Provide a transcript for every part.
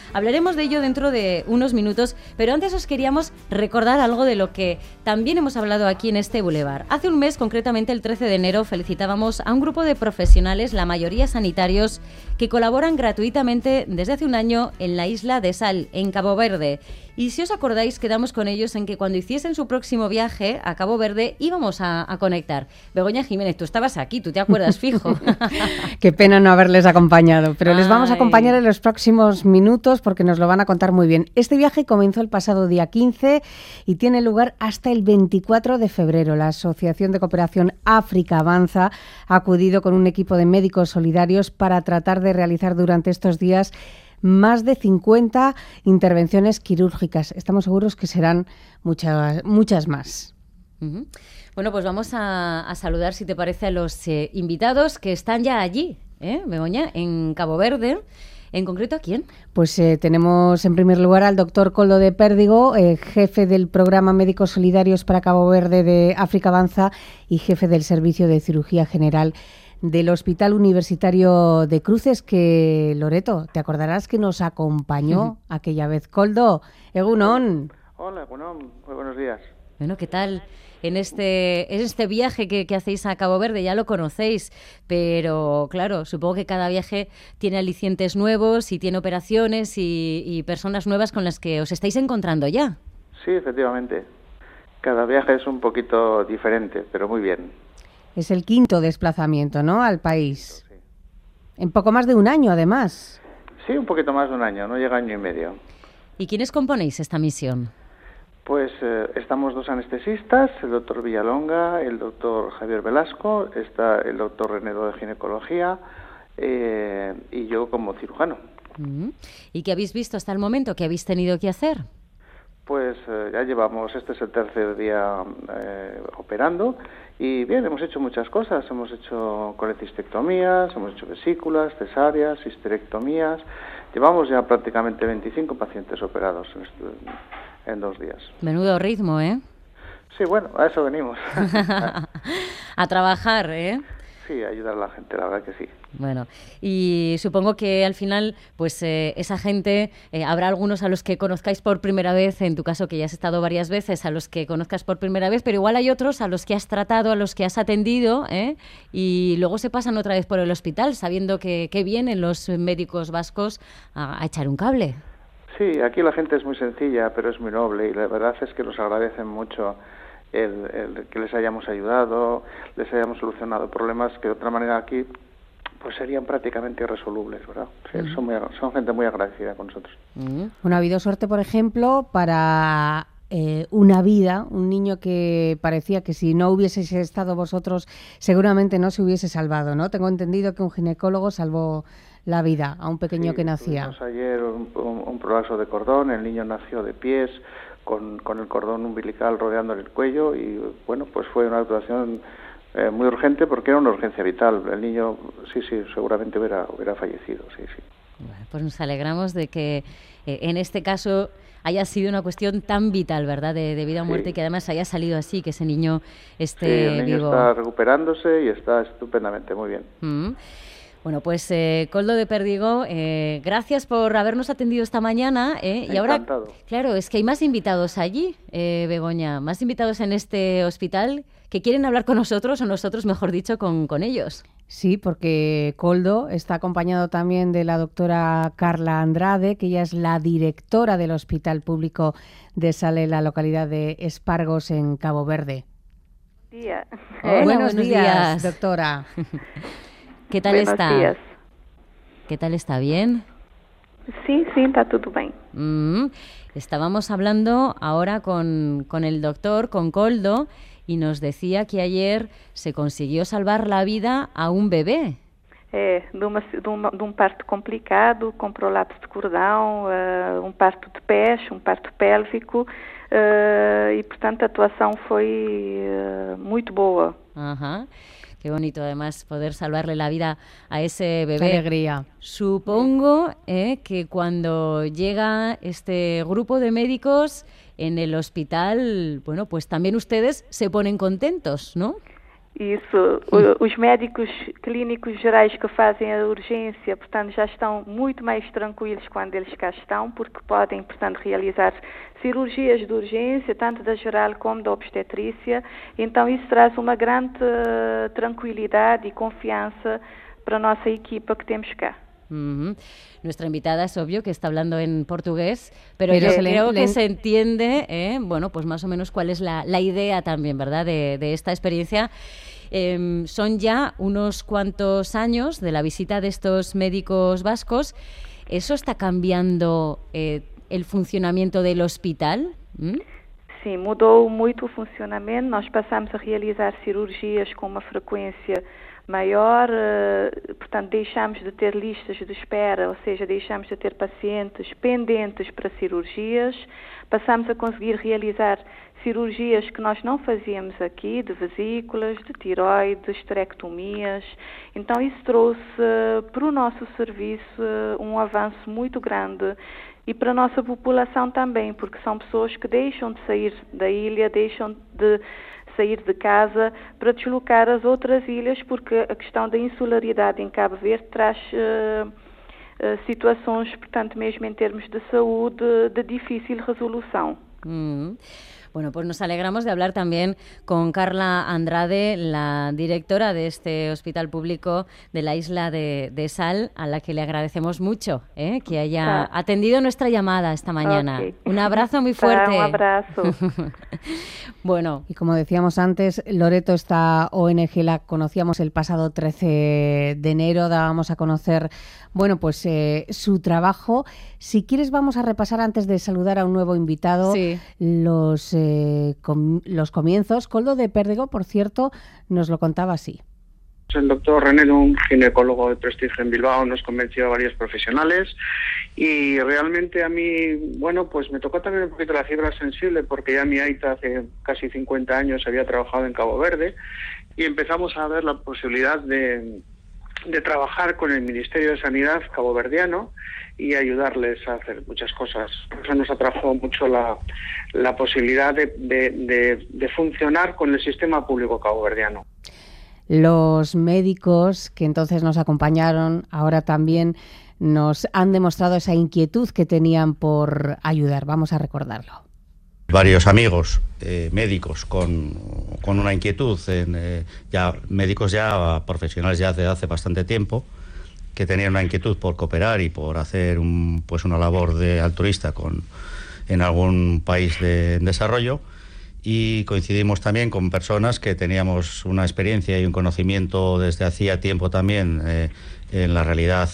Hablaremos de ello dentro de unos minutos, pero antes os queríamos recordar algo de lo que también hemos hablado aquí en este Boulevard. Hace un mes, concretamente el 13 de enero, felicitábamos a un grupo de profesionales, la mayoría sanitarios, que colaboran gratuitamente desde hace un año en la isla de Sal, en Cabo Verde. Y si os acordáis, quedamos con ellos en que cuando hiciesen su próximo viaje a Cabo Verde íbamos a conectar. Begoña Jiménez, tú estabas aquí, tú te acuerdas fijo. Qué pena no haberles acompañado, pero les vamos a acompañar en los próximos minutos porque nos lo van a contar muy bien. Este viaje comenzó el pasado día 15 y tiene lugar hasta el 24 de febrero. La Asociación de Cooperación África Avanza ha acudido con un equipo de médicos solidarios para tratar de realizar durante estos días más de 50 intervenciones quirúrgicas. Estamos seguros que serán muchas más. Uh-huh. Bueno, pues vamos a saludar, si te parece, a los invitados que están ya allí, Begoña, en Cabo Verde. ¿En concreto a quién? Pues tenemos en primer lugar al doctor Koldo de Pérdigo, jefe del Programa Médicos Solidarios para Cabo Verde de África Avanza y jefe del Servicio de Cirugía General del Hospital Universitario de Cruces, que, Loreto, te acordarás que nos acompañó aquella vez. Koldo, egunon. Hola, egunon, muy buenos días. Bueno, ¿qué tal en este viaje que hacéis a Cabo Verde? Ya lo conocéis, pero claro, supongo que cada viaje tiene alicientes nuevos y tiene operaciones y personas nuevas con las que os estáis encontrando ya. Sí, efectivamente. Cada viaje es un poquito diferente, pero muy bien. Es el quinto desplazamiento, ¿no?, al país. Sí. En poco más de un año, además. Sí, un poquito más de un año, no llega año y medio. ¿Y quiénes componéis esta misión? Pues estamos dos anestesistas, el doctor Villalonga, el doctor Javier Velasco, está el doctor Renedo de ginecología y yo como cirujano. ¿Y qué habéis visto hasta el momento? ¿Qué habéis tenido que hacer? Pues ya llevamos, este es el tercer día operando y bien, hemos hecho muchas cosas, hemos hecho colecistectomías, hemos hecho vesículas, cesáreas, histerectomías, llevamos ya prácticamente 25 pacientes operados en 2 días. Menudo ritmo, ¿eh? Sí, bueno, a eso venimos. A trabajar, ¿eh? Sí, ayudar a la gente, la verdad que sí. Bueno, y supongo que al final, pues esa gente, habrá algunos a los que conozcáis por primera vez, en tu caso que ya has estado varias veces, a los que conozcas por primera vez, pero igual hay otros a los que has tratado, a los que has atendido, y luego se pasan otra vez por el hospital, sabiendo que vienen los médicos vascos a echar un cable. Sí, aquí la gente es muy sencilla, pero es muy noble, y la verdad es que nos agradecen mucho el que les hayamos ayudado, les hayamos solucionado problemas que de otra manera aquí pues serían prácticamente irresolubles, ¿verdad? Sí, son gente muy agradecida con nosotros. Bueno, ha habido suerte, por ejemplo, para una vida, un niño que parecía que si no hubieseis estado vosotros seguramente no se hubiese salvado, ¿no? Tengo entendido que un ginecólogo salvó la vida a un pequeño que nacía. Tuvimos ayer un prolapso de cordón, el niño nació de pies, con el cordón umbilical rodeándole el cuello y bueno, pues fue una actuación muy urgente porque era una urgencia vital. El niño, sí, seguramente hubiera fallecido, sí. Bueno, pues nos alegramos de que en este caso haya sido una cuestión tan vital, ¿verdad?, de vida o muerte, y que además haya salido así, que ese niño esté el niño vivo. Está recuperándose y está estupendamente, muy bien. Bueno, pues Koldo de Pérdigo, gracias por habernos atendido esta mañana. Y ahora, claro, es que hay más invitados allí, Begoña, más invitados en este hospital que quieren hablar con nosotros, o nosotros, mejor dicho, con ellos. Sí, porque Koldo está acompañado también de la doctora Carla Andrade, que ella es la directora del Hospital Público de Sal, en la localidad de Espargos, en Cabo Verde. Hola, buenos días, doctora. ¿Qué tal está? Buenos días. ¿Qué tal está? ¿Bien? Sí, está todo bien. Estábamos hablando ahora con el doctor, con Koldo, y nos decía que ayer se consiguió salvar la vida a un bebé. De um parto complicado, com prolapso de cordão, parto de pés, parto pélvico, e portanto a atuação foi muito boa. Ajá. Qué bonito, además, poder salvarle la vida a ese bebé. Qué alegría. Supongo que cuando llega este grupo de médicos en el hospital, bueno, pues también ustedes se ponen contentos, ¿no? Isso, os médicos clínicos gerais que fazem a urgência, portanto, já estão muito mais tranquilos quando eles cá estão, porque podem, portanto, realizar cirurgias de urgência, tanto da geral como da obstetrícia. Então, isso traz uma grande tranquilidade y confianza para nuestra equipa que temos cá. Nuestra invitada es obvio que está hablando en portugués, pero yo creo que se entiende, bueno, pues más o menos cuál es la idea también, ¿verdad?, de esta experiencia. Son ya unos cuantos años de la visita de estos médicos vascos. ¿Eso está cambiando el funcionamiento del hospital? Sim, mudou muito o funcionamento. Nós passamos a realizar cirurgias com uma frequência maior, portanto, deixamos de ter listas de espera, ou seja, deixamos de ter pacientes pendentes para cirurgias, passamos a conseguir realizar cirurgias que nós não fazíamos aqui, de vesículas, de tiroide, esterectomias. Então, isso trouxe para o nosso serviço um avanço muito grande e para a nossa população também, porque são pessoas que deixam de sair da ilha, deixam de sair de casa para deslocar às outras ilhas, porque a questão da insularidade em Cabo Verde traz situações, portanto, mesmo em termos de saúde, de difícil resolução. Bueno, pues nos alegramos de hablar también con Carla Andrade, la directora de este hospital público de la isla de Sal, a la que le agradecemos mucho que haya atendido nuestra llamada esta mañana. Okay. Un abrazo muy fuerte. Un abrazo. Bueno, y como decíamos antes, Loreto, esta ONG la conocíamos el pasado 13 de enero, dábamos a conocer, bueno, pues su trabajo. Si quieres, vamos a repasar antes de saludar a un nuevo invitado los comienzos. Koldo de Pérdigo, por cierto, nos lo contaba así. El doctor René, un ginecólogo de prestigio en Bilbao, nos convenció a varios profesionales y realmente a mí, bueno, pues me tocó también un poquito la fibra sensible porque ya mi aita hace casi 50 años había trabajado en Cabo Verde y empezamos a ver la posibilidad de trabajar con el Ministerio de Sanidad caboverdiano y ayudarles a hacer muchas cosas. Por eso nos atrajo mucho la posibilidad de funcionar con el sistema público caboverdiano. Los médicos que entonces nos acompañaron ahora también nos han demostrado esa inquietud que tenían por ayudar. Vamos a recordarlo. Varios amigos médicos con una inquietud, médicos ya profesionales ya desde hace bastante tiempo, que tenían una inquietud por cooperar y por hacer una labor de altruista en algún país en desarrollo. Y coincidimos también con personas que teníamos una experiencia y un conocimiento desde hacía tiempo también en la realidad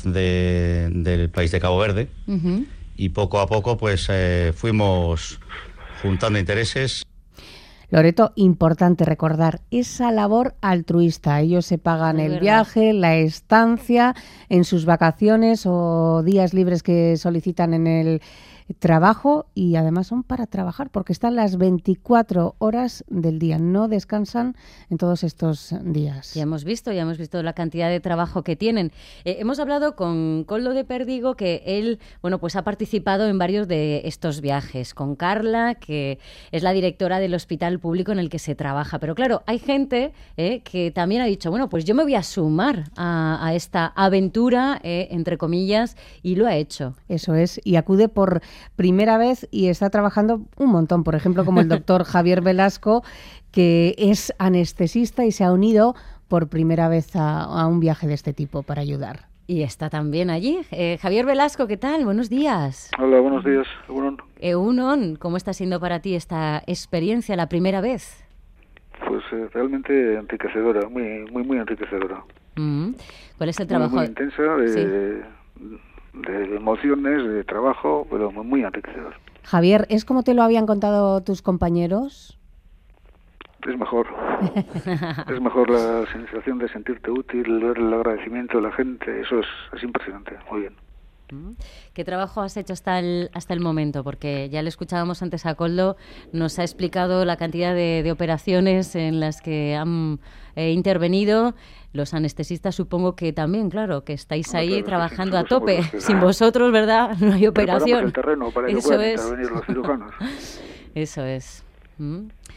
del país de Cabo Verde. Y poco a poco pues fuimos juntando intereses. Loreto, importante recordar esa labor altruista. Ellos se pagan el viaje, la estancia en sus vacaciones o días libres que solicitan en el trabajo y además son para trabajar porque están las 24 horas del día, no descansan en todos estos días. Ya hemos visto la cantidad de trabajo que tienen. Hemos hablado con Koldo de Pérdigo, que él, bueno, pues ha participado en varios de estos viajes, con Carla, que es la directora del hospital público en el que se trabaja. Pero claro, hay gente que también ha dicho, bueno, pues yo me voy a sumar a esta aventura, entre comillas, y lo ha hecho. Eso es, y acude por primera vez y está trabajando un montón, por ejemplo, como el doctor Javier Velasco, que es anestesista y se ha unido por primera vez a un viaje de este tipo para ayudar. Y está también allí. Javier Velasco, ¿qué tal? Buenos días. Hola, buenos días. Egunon, ¿cómo está siendo para ti esta experiencia, la primera vez? Pues realmente enriquecedora, muy enriquecedora. ¿Cuál es el trabajo? Muy intensa, de emociones, de trabajo, pero muy enriquecedor. Javier, ¿es como te lo habían contado tus compañeros? Es mejor. Es mejor la sensación de sentirte útil, ver el agradecimiento de la gente, eso es impresionante, muy bien. ¿Qué trabajo has hecho hasta el momento? Porque ya le escuchábamos antes a Koldo, nos ha explicado la cantidad de operaciones en las que han intervenido. Los anestesistas supongo que también, claro, que estáis ahí trabajando a tope. Sin vosotros, ¿verdad? No hay operación. El terreno para que puedan intervenir los cirujanos. Eso es.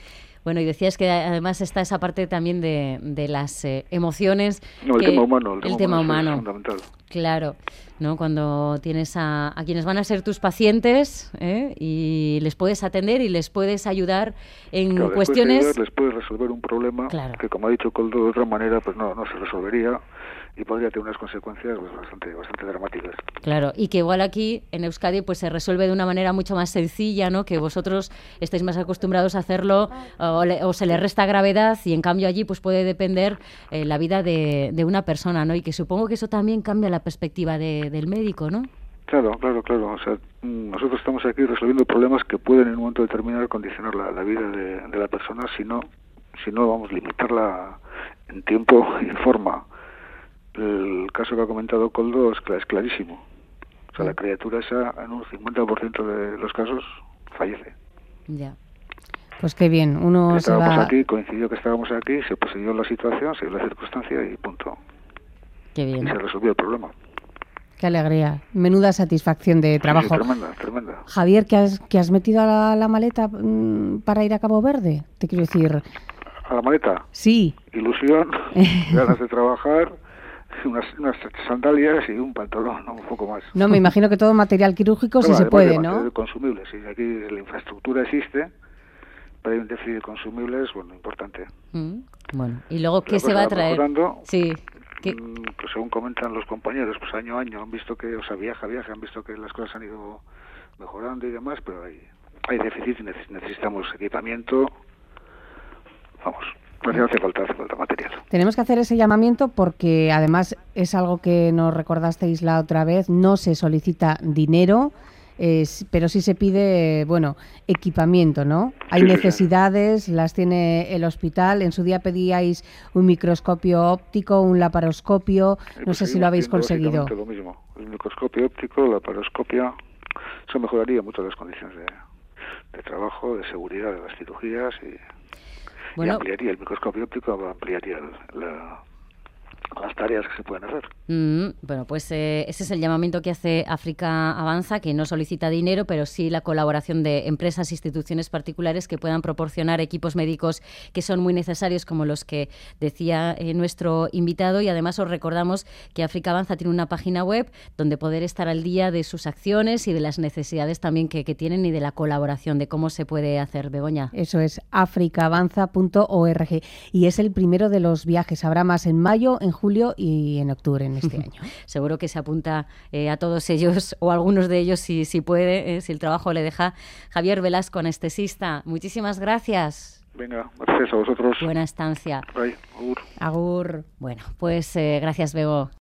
Bueno, y decías que además está esa parte también de las emociones. No, el tema humano. El tema humano. Es fundamental. Claro, ¿no? Cuando tienes a quienes van a ser tus pacientes y les puedes atender y les puedes ayudar en cuestiones... Les puedes resolver un problema que, como ha dicho Koldo, de otra manera pues no se resolvería y podría tener unas consecuencias pues, bastante dramáticas. Claro, y que igual aquí en Euskadi pues se resuelve de una manera mucho más sencilla, ¿no? Que vosotros estáis más acostumbrados a hacerlo o se le resta gravedad y en cambio allí pues puede depender la vida de una persona, ¿no? Y que supongo que eso también cambia la perspectiva del médico, ¿no? Claro. O sea, nosotros estamos aquí resolviendo problemas que pueden en un momento determinado condicionar la vida de la persona si no vamos a limitarla en tiempo y en forma. El caso que ha comentado Koldo es clarísimo. O sea, la criatura esa en un 50% de los casos fallece. Ya. Pues qué bien. Coincidió que estábamos aquí, se poseyó la situación, se dio la circunstancia y punto. Qué bien. Y se resolvió el problema. Qué alegría. Menuda satisfacción de trabajo. Sí, tremenda. Javier, ¿que has metido a la maleta para ir a Cabo Verde? Te quiero decir... ¿A la maleta? Sí. Ilusión, ganas de trabajar... Unas sandalias y un pantalón, ¿no? Un poco más. No, me imagino que todo material quirúrgico sí se puede, ¿no? Consumibles, sí. Aquí la infraestructura existe, pero hay un déficit de consumibles, importante. Bueno, y luego, ¿qué se va a traer? Sí. Pues según comentan los compañeros, pues año a año han visto que, viaje, han visto que las cosas han ido mejorando y demás, pero hay déficit y necesitamos equipamiento. Hace falta material. Tenemos que hacer ese llamamiento porque además es algo que nos recordasteis la otra vez, no se solicita dinero, pero sí se pide, equipamiento, ¿no? Hay necesidades, las tiene el hospital. En su día pedíais un microscopio óptico, un laparoscopio, no sé si lo habéis conseguido. Lo mismo, el microscopio óptico, la laparoscopia, eso mejoraría mucho las condiciones de trabajo, de seguridad de las cirugías y ampliaría el microscopio óptico, ampliaría las tareas que se pueden hacer. Ese es el llamamiento que hace África Avanza, que no solicita dinero, pero sí la colaboración de empresas e instituciones particulares que puedan proporcionar equipos médicos que son muy necesarios, como los que decía nuestro invitado. Y además os recordamos que África Avanza tiene una página web donde poder estar al día de sus acciones y de las necesidades también que tienen y de la colaboración, de cómo se puede hacer. Begoña. Eso es africaavanza.org y es el primero de los viajes. Habrá más en mayo, en julio y en octubre en este año. Seguro que se apunta a todos ellos o algunos de ellos si puede, si el trabajo le deja. Javier Velasco, anestesista, muchísimas gracias. Venga, gracias a vosotros. Buena estancia. Bye, agur. Agur. Bueno, pues gracias, Bego.